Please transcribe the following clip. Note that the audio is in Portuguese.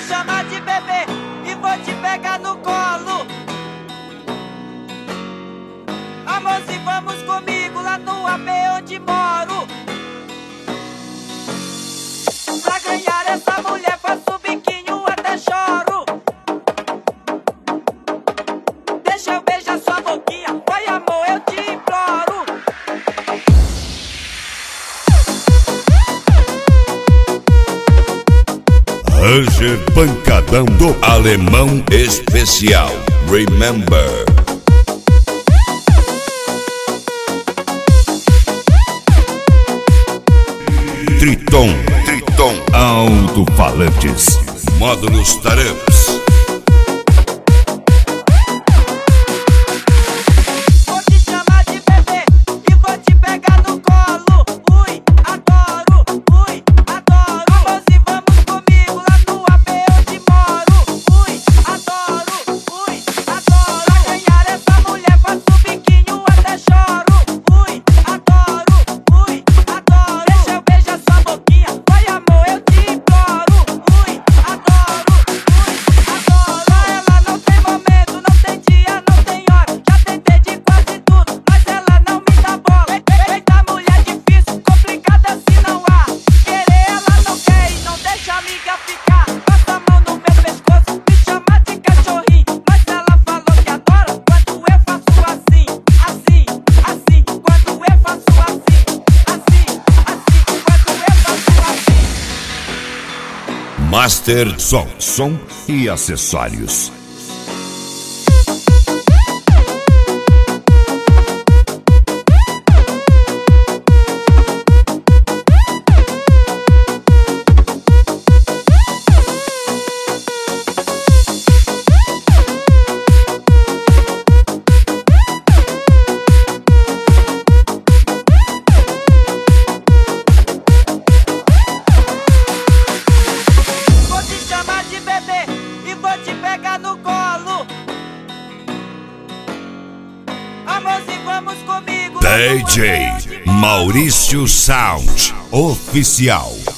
chamar de bebê e vou te pegar no colo. Amorzinho, vamos comigo lá no AP onde moro. Pra ganhar essa mulher faço biquinho até choro. Deixa eu beijar sua boquinha, vai amor, eu te imploro. Ranger Pancadão do Alemão Especial. Remember. Triton Alto-Falantes. Módulos Taramps. Vou te chamar de bebê e vou te pegar no colo. Ui, adoro, ui, adoro. Amorzinho, vamos comigo lá no AP onde moro. Ui, adoro, ui, adoro. Pra ganhar essa mulher faço biquinho até choro. Ui, adoro, ui, adoro. Deixa eu beijar sua boquinha, vai amor, eu te imploro. Ui, adoro, ui, adoro. Ela não tem momento, não tem dia, não tem hora. Já tentei de quase tudo, mas ela não me dá bola. Eita mulher difícil, complicada assim não há. Querer ela não quer e não deixa a amiga ficar. Passa a mão no meu pescoço, me chama de cachorrinho. Mas ela falou que adora quando eu faço assim, assim, assim. Quando eu faço assim, assim, assim. Quando eu faço assim. Master Som e acessórios. Vou te chamar de bebê e vou te pegar no colo. Amorzinho, vamos comigo lá no DJ AP onde Maurício Sound Oficial.